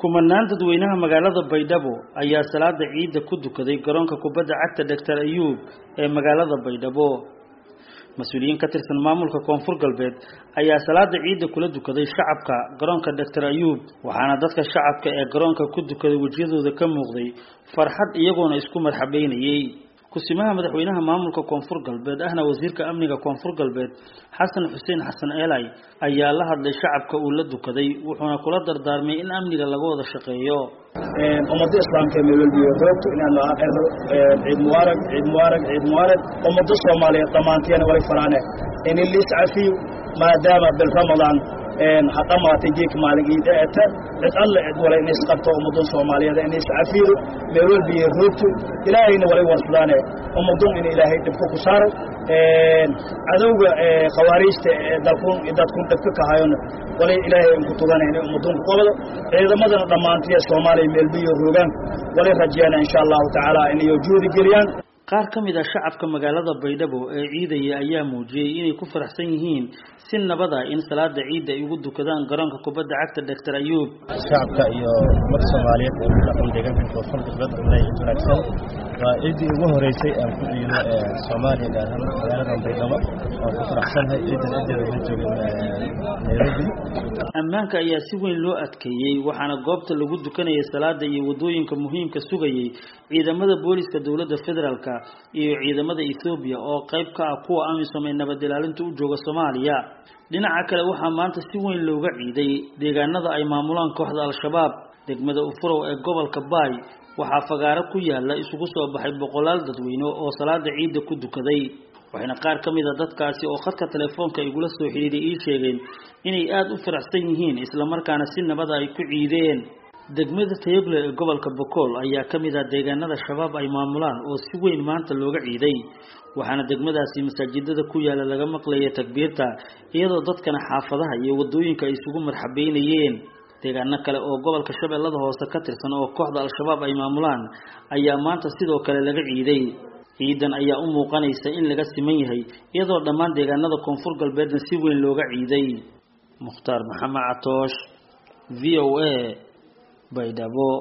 kumanaan dadweynaha magaalada Baydhabo ayaa salaada ciid ku dukaday garoonka kubadda cagta Dr. Ayub ee magaalada Baydhabo. Mas'uuliyiin ka tirsan maamulka Koonfur Galbeed ayaa salaada ciid kula dukaday shacabka garoonka Dr. Ayub, waxaana dadka shacabka ee garoonka ku dukaday wajiyadooda ka muuqday farxad iyagoona isku marxabeynayay. kusimaha madaxweynaha maamulka Koonfur Galbeed ahna wasiirka amniga Koonfur Galbeed Xasan Xuseen Xasan Eelay ayaa la hadlay shacabka uu la dukaday wuxuuna kula dardaarmay in amniga laga wada shaqeeyo ummadda islaamka meelwalba roobto inaan la aqeero ciid mubarak ummadda Soomaaliyeed dhamaanteen way faraane in liis cafiyo maadaama bil Ramadaan حطمات جيك مالك إيداءته لتقل ولا إنيس قبطه ومدون صوماليا إنيس عفيرو ميرول بيروتو إلهي نولي ورسلانه ومدون إن إلهي تبقوا صار عدو خواريست دالكون إذا تكون تبقى هايون ولا إلهي انكتوغان يعني ومدون قبض إذا مدن ضمانتيا صومالي ميل بيروغان ولا رجينا إن شاء الله تعالى إن يوجود جريان qaar kamid ah shacabka magaalada Baydhabo ee ciidaya ayaa muujiyay inay ku faraxsan yihiin si nabad ah in salaada ciid ay ugu dukadaan garoonka kubadda cagta Dr. Ayub. shacabka iyo ummadda Soomaaliyeed oo dhaqan deegaanka Koonfur Galbeed ay wanaagsan waa ciidii ugu horeysay aan ku ciido Soomaaliya gaar ahaan magaalada Baydhabo oo ku faraxsanahay ciidan adeega la joogay Nairobi. ammaanka ayaa si weyn loo adkeeyay waxaana goobta lagu dukanayay salaada iyo wadooyinka muhiimka sugayay ciidamada booliska dawladda federaalka iyo ciidamada Ethiopia oo qayb ka ah kuwa amisom ee nabad ilaalinta u jooga Soomaaliya. dhinaca kale waxaa maanta si weyn looga ciiday deegaanada ay maamulaan kooxda Al-Shabaab. degmada Ufurow ee gobolka Baay waxaa fagaaro ku yaala isugu soo baxay boqolaal dadweyne oo salaada ciid ku dukaday. waxayna qaar kamid ah dadkaasi oo khadka telefoonka igula soo xiriiray ii sheegeen inay aad u faraxsan yihiin isla markaana si nabad ah ay ku ciideen. degmada Tayagle ee gobolka Bokool ayaa kamid ah deegaanada shabaab ay maamulaan oo si weyn maanta looga ciiday, waxaana degmadaasi masaajidada ku yaala laga maqlayo takbiirta iyadoo dadkana xaafadaha iyo wadooyinka ay isugu marxabeynayeen. deegaano kale oo gobolka Shabeellada Hoose ka tirsan oo kooxda Al-Shabaab ay maamulaan ayaa maanta sidoo kale laga ciiday. ciidan ayaa u muuqanaysa in laga siman yahay iyadoo dhammaan deegaanada Koonfur Galbeedna si weyn looga ciiday. Mukhtaar Maxamed Catoosh, VOA Baydhabo.